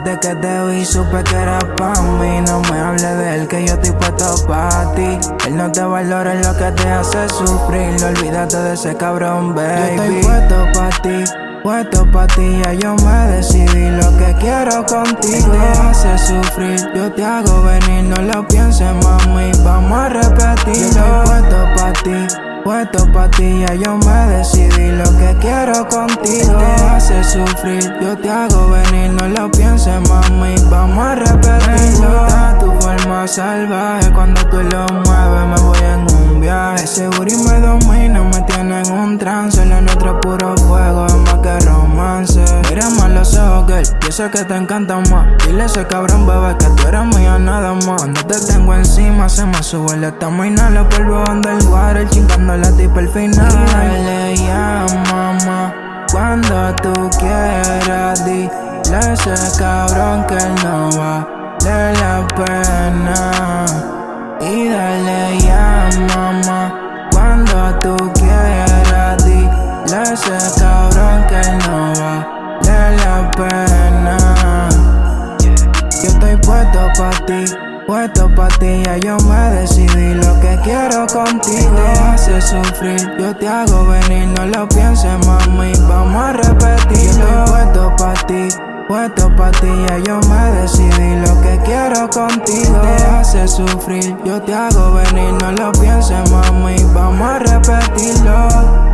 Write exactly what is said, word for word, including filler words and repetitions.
Desde que te vi supe que era pa' mí. No me hables de él, que yo estoy puesto pa' ti. Él no te valora lo que te hace sufrir. Olvídate de ese cabrón, baby. Yo estoy puesto pa' ti, puesto pa' ti. Ya yo me decidí lo que quiero contigo. Te hace sufrir, yo te hago venir. No lo pienses, mami, vamos a repetirlo. Yo estoy puesto pa' ti, puesto pa' ti, ya yo me decidí lo que quiero contigo. Te hace sufrir, yo te hago venir. No lo pienses, mami, vamos a repetirlo. Me gusta tu forma salvaje, cuando tú lo mueves me voy en un viaje. Seguro y me domina, me tiene en un trance. Lo nuestro es puro fuego, es más que romance. Mírame a los ojos, girl, yo sé que te encanta más. Dile a ese cabrón, bebé, que tú eres mía nada más. Cuando te tengo encima se me sube el estamina. Los polvos underwater, chingando la tipa al final. Y dale ya, mamá, cuando tú quieras, dile a ese cabrón que él no vale la pena. Y dale ya, mamá, cuando tú quieras, dile a ese cabrón que él no vale la pena. Yo estoy puesto pa' ti, puesto pa' ti, ya yo me decidí lo que quiero contigo. Te hace sufrir, yo te hago venir. No lo pienses, mami, vamos a repetirlo. Yo estoy puesto pa' ti, puesto pa' ti, ya yo me decidí lo que quiero contigo. Te hace sufrir, yo te hago venir. No lo pienses, mami, vamos a repetirlo.